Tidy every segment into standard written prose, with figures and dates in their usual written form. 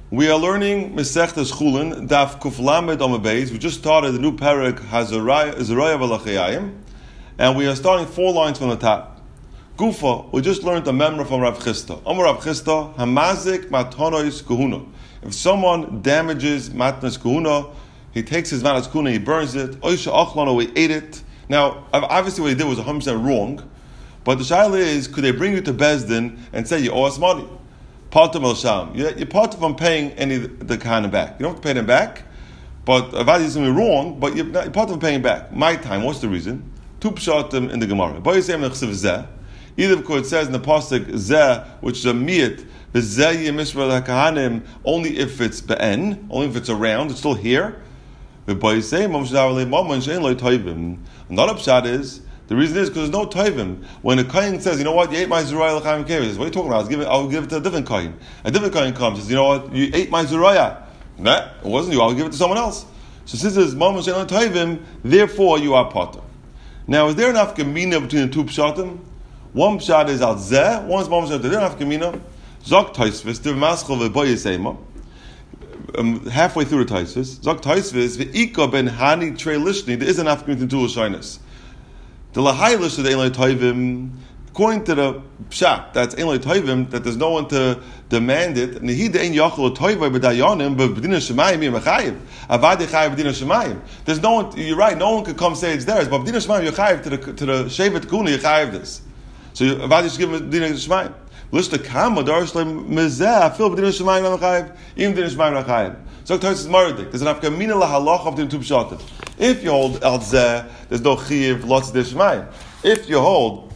We are learning Masechtas Chulin, Daf Kuf Lamed Amud Beis. We just started the new parak Hazaraya V'Lachayayim, and we are starting 4 lines from the top. Gufa, we just learned a memra from Rav Chisda. Amar Rav Chisda, Hamazik Matonos Kahuna. If someone damages Matnas Kahuna, he takes his Matnas Kahuna, he burns it. Oisha Achlano, he ate it. Now, obviously what he did was 100% wrong, but the shaila is, could they bring you to Bezdin and say you owe us money? Part of Sham. You're part from paying the Kahana back. You don't have to pay them back, but Avadi is going to be wrong, but you're part of paying back. My time, what's the reason? 2 pshatim in the Gemara. Either because it says in the Pasuk Zeh, which is a miyat, only if it's be'en, only if it's around, it's still here. Another pshat is, the reason is because there's no toivim. When a kohen says, you know what, you ate my zuraya l'chaim kevis, what are you talking about? I'll give it to a different kohen. A different kohen comes and says, you know what, you ate my zuraya. Nah, it wasn't you, I'll give it to someone else. So since it's mamash she'en toivim, therefore you are potter. Now, is there enough gemina between the 2 pshatim? One pshat is al zeh, one is mamash she'en toivim. Is there enough gemina? Zok toisvis, the maschol v'boyesema. Halfway through the toisvis, Zok toisvis, v'ika ben hani trei lishni, there is enough gemina between 2 lashonos. The lahailish of the Ein Toivim, according to the pshat, that's Ein Toivim, that there's no one to demand it. And he de'ein yachol toivim b'dayanim, but b'dina shemayim yim achayiv. Avad yechayiv b'dina shemayim. There's no one. You're right. No one could come say it's theirs, but b'dina shemayim yechayiv to the shevet kuna yechayiv this. So avad should give him b'dina shemayim. Lishta kama darish lemezeh fil b'dina shemayim achayiv im b'dina shemayim achayiv. So Tosis Maradik, there's an afkamina lahalach of the 2 pshatim. If you hold al zeh, there's no chiv lots of dishmayim. If you hold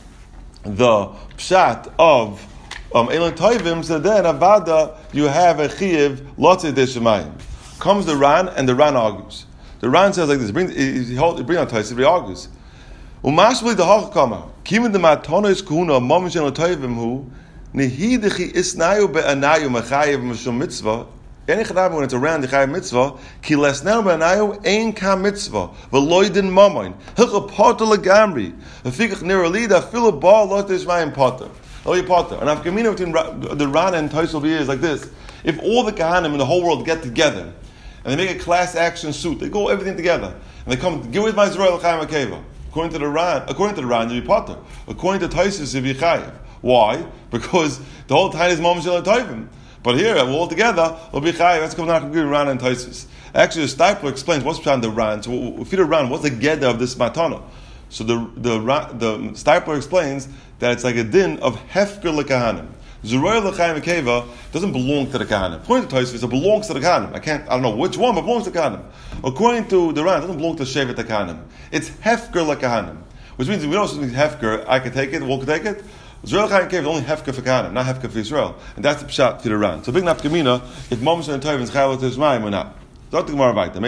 the pshat of Eilan Toivim, so then avada you have a chiv lots of dishmayim. Comes the Ran, and the Ran argues. The Ran says like this: bring on Tosis, he argues. Umashvli the hachkama kimin the matonos kuhuna mamish Eilan Toivim hu nehidechi isnayu be'anayu mechayev mishum mitzvah. When it's around the Chayav mitzvah, ki lesneu b'anayu ein ka mitzvah v'loydin mamoin hilcha potter legamri v'fikach niralida filu bar lot ishmayim potter. Oh, you potter. And afkamina between the Ran and Tosel is like this: if all the Kahanim in the whole world get together and they make a class action suit, they go everything together and they come, give with my Zerah l'chaim akeva. According to the Ran, you be potter. According to Tosel, you be chayav. Why? Because the whole time is mamash el toivim. But here, all together, we'll be chayav. Let's come down to Ran and Tosfos. Actually, the Stipler explains what's behind the Ran. So, if you do Ran, what's the gedder of this matana? So the Stipler explains that it's like a din of hefker lekahanim. Zurayah l'chaim akeva doesn't belong to the kahanim. According to Tosfos, it belongs to the kahanim. I don't know which one, but it belongs to the kahanim. According to the Ran, it doesn't belong to shevet the kahanim. It's hefker lekahanim, which means if we don't say hefker, I can take it, Will can take it. Zerah l'chaim akeva is only hefker for kahanim, not hefker for Israel, and that's the pshat to the Ran. So big nafkamina if mamash and toivim is chayav to Ishmael or not. Not the Gemara back.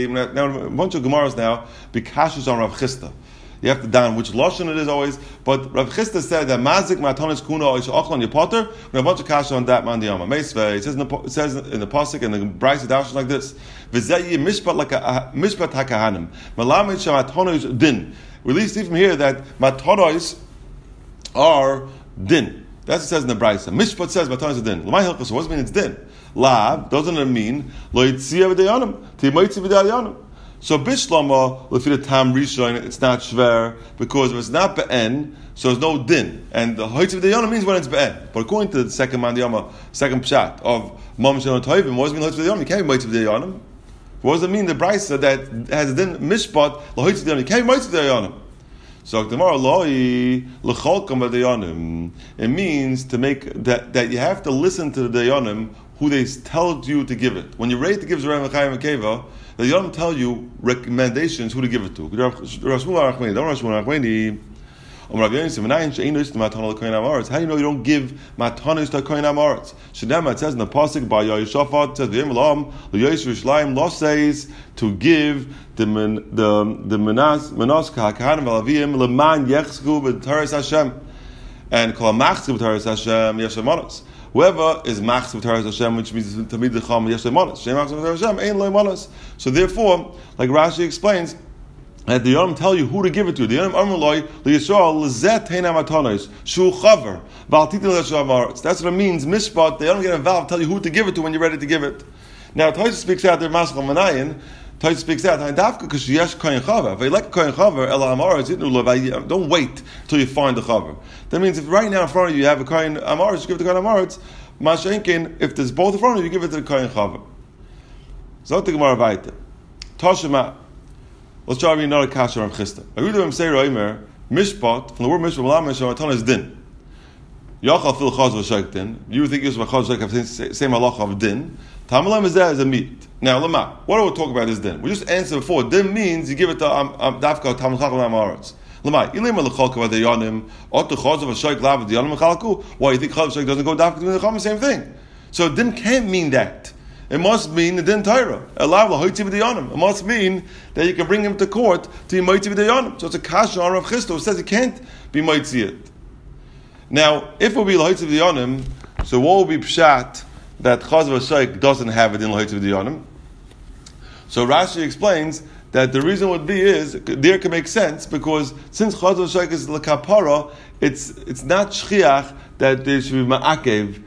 Now a bunch of Gemaras now bikashus on Rav Chisda. You have to down which lashon it is always. But Rav Chisda said that mazik matonis kuna oish ochlan yepoter. We have a bunch of kasha on that man diyama. Meisvei it says in the pasuk and the brayse dash like this. V'zeyi mishpat like a mishpat hakahanim. Malamed shamatonis din. We at least see from here that matonis are din. That's what it says in the brayse. Mishpat says matonis are din. L'may hilchos. What does it mean? It's din. Lav doesn't mean lo yitzia v'dayanim. Ti'moitzi v'dayanim. So bishlama lefi the tam rishon it's not shver because if it's not be'en, so there's no din. And the hoitz v'dayanim means when it's be'en. But according to the second mandiyama, second pshat of mamash and toivim, what does it mean hoitz v'dayanim? You can't be moitzi v'dayanim. What does it mean the brayse that has a din mishpat lo hoitz v'dayanim? You can't be moitzi v'dayanim. So Gemara loi l'cholkam v'dayanim. It means to make that you have to listen to the dayanim who they tell you to give it. When you're ready to give Zerah l'chaim akeva, the dayanim tell you recommendations who to give it to. How do you know you don't give matanos to kohen haaretz? Shedema, it says in the pasuk by Yeshafat, it says the Imlam Yerushalayim Lo says to give the menas kahanim v'lavim leman yechzku b'taras Hashem and kol machzku b'taras Hashem yeshamanos. Whoever is machzor b'taras Hashem, which means tamid l'cham yesh le'manos. Shem machzor b'taras Hashem, ein le'manos. So therefore, like Rashi explains, And the Yom tell you who to give it to. The Yom Amrullah liyisrael lezet heina matanos shu chaver val titin l'shav haaretz. That's what it means. Mishpat. They don't get involved. Tell you who to give it to when you're ready to give it. Now Tosfos speaks out there. Maschal Manayin. Tosfos speaks out. Dafka because yesh kohen chaver. If you like kohen chaver, ela amaretz itnu lo. Don't wait till you find the chaver. That means if right now in front of you have a kohen amaretz, you give it to kohen amaretz. Mashenkin. If there's both in front of you, you give it to the kohen chaver. So the Gemara weiter. Toshima. Let's try to read another kasha on Chisda. I read them say Reimer mishpat from the word mishpat malam mishpat ton is din. Yachal fil chaz v'shayk din. You think it's chaz v'shayk have same halacha of din. Tamalam is that as a meat. Now lama. What do we talk about this din? We just answered before. Din means you give it to dafka tamal chacham amaretz. Lama. Ilim l'chalka v'dayanim. Ot the chaz v'shayk lav v'dayanim chalku. Why you think chaz v'shayk doesn't go dafka to the chacham? Same thing. So din can't mean that. It must mean the din Torah. It must mean that you can bring him to court to be moitzi b'dayanim. So it's a kasha on Rav Chisda who says he can't be moitzi it. Now, if it will be l'hoitzi b'dayanim, so what will be pshat that chaz v'shayk doesn't have it in l'hoitzi b'dayanim? So Rashi explains that the reason would be is there can make sense because since chaz v'shayk is l'kapara, it's not shchiach that there should be ma'akev,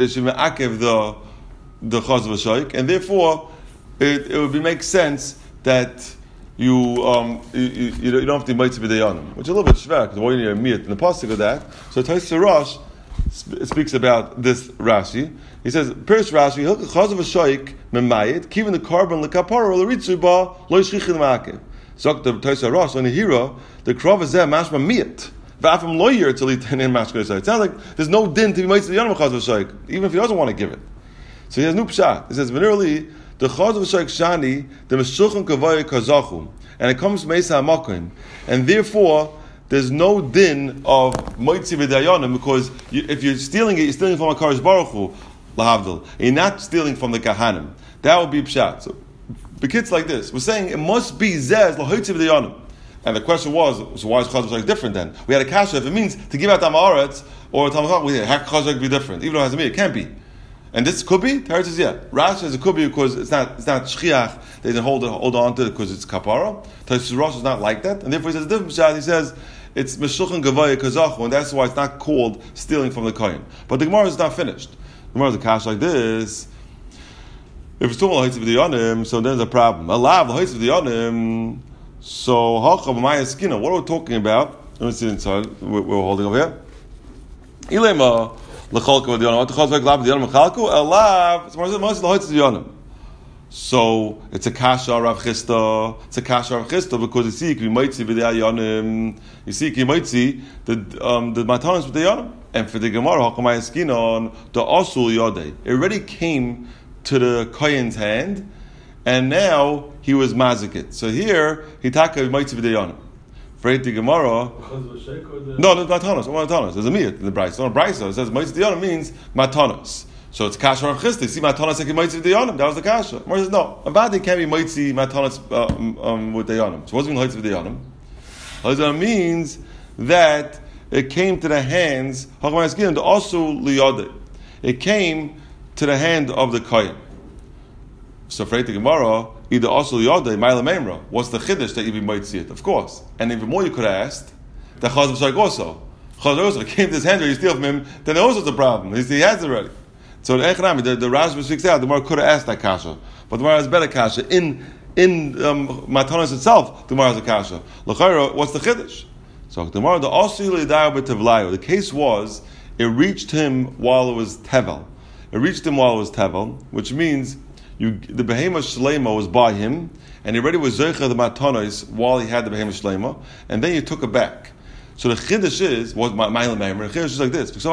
the chaz v'shayk, and therefore it would make sense that you don't have to moitzi b'dayanim, which is a little bit shver because why you need a meat in the pasuk of that. So Tosfos Rosh speaks about this Rashi. He says, Pirish Rashi, chaz v'shayk memayit kivin the carbon lekapara l'ritzu ba lo yishchichin ma'akev. So the Tosfos Rosh when the hero the krav zeh mashma meat. V'afim lo yir till he tenin mashma. It sounds like there's no din to be moitzi b'dayanim chaz v'shayk, even if he doesn't want to give it. So he has no pshat. He says, "Venerally, the chaz v'shayk shani the meshuchim kavaya kazachu," and it comes from Mesa Hamakim, and therefore there's no din of moitzi b'dayanim because if you're stealing it, you're stealing from a Kadosh Baruch Hu, lahavdil. You're not stealing from the kahanim. That would be pshat. So, the kids like this. We're saying it must be zez lahoitzi b'dayanim, and the question was, so why is chaz v'shayk different then? We had a kasha. If it means to give out tamaretz or tamachach, we say how can chaz v'shayk be different? Even though it has a meat, it can't be. And this could be. Teretz says, yeah. Rashi says it could be because it's not shchiach. They didn't hold on to it because it's kapara. Tosfos Rosh is not like that, and therefore he says a different pshat. He says it's meshuchan gavaya kazachu, and that's why it's not called stealing from the kohen. But the Gemara is not finished. The Gemara is a kash like this. If it's talking about l'hoitzi, so then there's a problem. Alav l'hoitzi b'dayanim. So hacha b'maya skina. What are we talking about? Let me see inside. We're holding over here. Ilema. So it's a kasha Rav Chisda. It's a kasha Rav Chisda because you see ki moitzi b'dayanim. You see ki moitzi the matanos b'dayanim. And for the Gemara hakamay skinon the asul yodei. It already came to the kohen's hand, and now he was mazikit. So here he taka moitzi b'dayanim. For the Gemara, no, there's matanos. There's a miyat in the brayso. On brayso, it says moitzi b'dayanim means matanos. So it's kasha Rav Chisda. See matanos like moitzi b'dayanim. That was the kasha. Gemara says no. Abadi can't be moitzi matanos with dayanim. So what does it mean moitzi b'dayanim? Moitzi means that it came to the hands. The asul liyodei. It came to the hand of the kohen. So for the Gemara, either asul yodei, ma'ila memra. What's the chiddush that you be might see it? Of course. And even more, you could have asked the chaz v'shayk also. Chaz also came to his hand where you steal from him. Then also it's a problem. He has it already. So the Rashi speaks out. The Gemara could have asked that kasha, but the Gemara has better kasha in matanos itself. The Gemara has a kasha. L'chayra, what's the chiddush? So the Gemara, the asul yodei b'tevlayo. The case was it reached him while it was tevel. It reached him while it was tevel, which means the behemoth shleima was by him, and he already was zeicha the matanos while he had the behemoth shleima, and then you took it back. So the chiddush is was ma'ila meimer. The chiddush is like this: the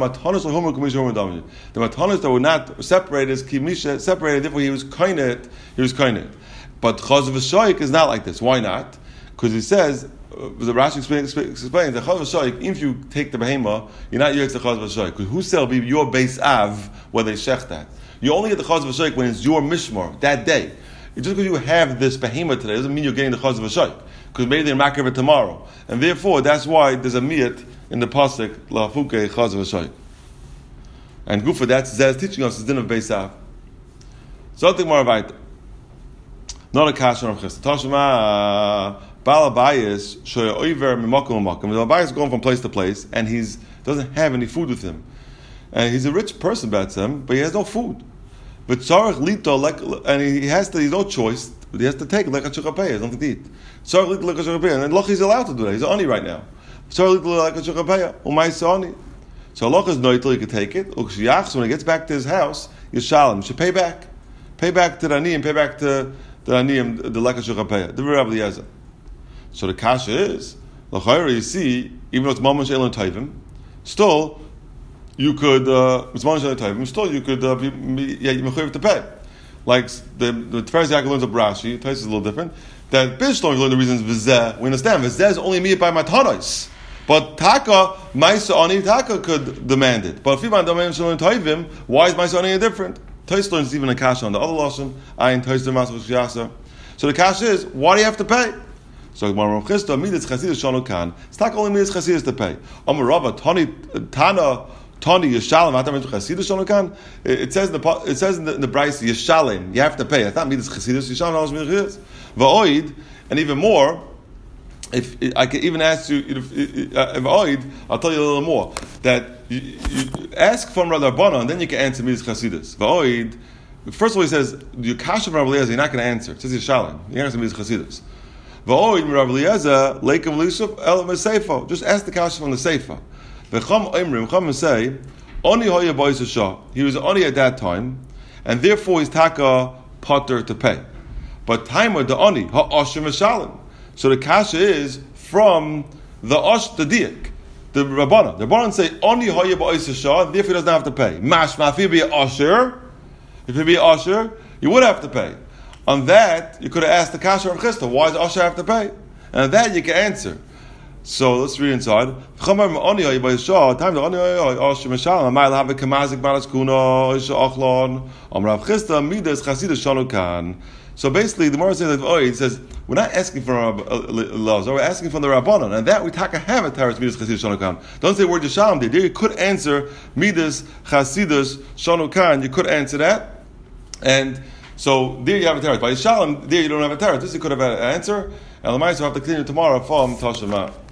matanos that were not separated is kimisha separated. Therefore, he was kainet. But chaz v'shayk is not like this. Why not? Because he says the Rashi explains the chaz v'shayk. If you take the behemoth, you're not yotz the chaz v'shayk. Because who shall be your base av where they shech that? You only get the chaz v'shayk when it's your mishmar that day. Just because you have this behemoth today doesn't mean you're getting the chaz v'shayk. Because maybe they're makar it tomorrow, and therefore that's why there's a miyat in the pasuk lafuke chaz v'shayk. And Gufa, that's Zez teaching us the din of base av. Something more about it. Not a kasha Rav Chisda. Tashma Balabayas shoya oiver mimakom mimakom. The Balabayas is going from place to place, and he's doesn't have any food with him, and he's a rich person, Batsem, but he has no food. But tzarich lito, and he has to. He's no choice. But he has to take lekach shechapei. There's nothing to eat. Tzarich lito lekach shechapei, and then loch he's allowed to do that. He's oni right now. Tzarich lito lekach shechapei. Umay oni. So loch is noitel. He could take it. Ukshiyachs, when he gets back to his house, Yishalem should pay back. Pay back to the aniyim. Pay back to the aniyim the lekach shechapei. The Rabbi Eliezer. So the kasha is l'chayra. You see, even though it's mamash elon tayvim, still. You could still you could be mechuyev to pay. Like the Tiferes Yaakov learns of Rashi, Tais is a little different. That Bishloim learned the reasons v'zeh. We understand v'zeh is only made by matanos, but taka ma'isa ani taka could demand it. But if you want domain shalom toivim, why is ma'isa ani different? Tais learns even a kasha on the other lashon. Ayin Tais the masach shiyasa. So the kasha is, why do you have to pay? So Rav Chisda midas chasidus shanu kan. It's not only midas chasidus to pay. Amar Rava Tana. Tani Yishalem. It says in the Bryce Yishalem. You have to pay. It's not midas chasidus. Yishalem va'oid, and even more. If I could even ask you, va'oid, I'll tell you a little more. That you ask from Rav Rabbanan, and then you can answer midas chasidus. Va'oid. First of all, he says your kasha from Rav Eliezer, you're not going to answer. It says Yishalem. You're not going to answer midas chasidus. Va'oid Rav Eliezer leikav lisuf el meseifo. Just ask the kasha from the seifa. Chum say, Oni hoya boisha. He was only at that time, and therefore he's taka potter to pay. But timer the oni ha'osher mishalim. So the kasha is from the the diak, the Rabbana. The Rabbanan say Oni hoya boisha, and therefore he doesn't have to pay. Mashma if he be osher, you would have to pay. On that, you could have asked the kasha of Chisda, why does osher have to pay? And on that you can answer. So let's read inside. Time the oni osher mishalim. Amayl have a kamazik balas kuna isha achlon. Rav Chisda midas chasidus shanu kan. So basically, the Gemara says that it says we're not asking for laws, we're asking from the Rabbanon, and that we taka have a teretz midas chasidus shanu kan. Don't say word yishalom there. You could answer midas chasidus shanu kan. You could answer that, and so there you have a teretz. By yishalom, there you don't have a teretz. This you could have had an answer. And the Lamaisa will have to continue tomorrow from Tashema.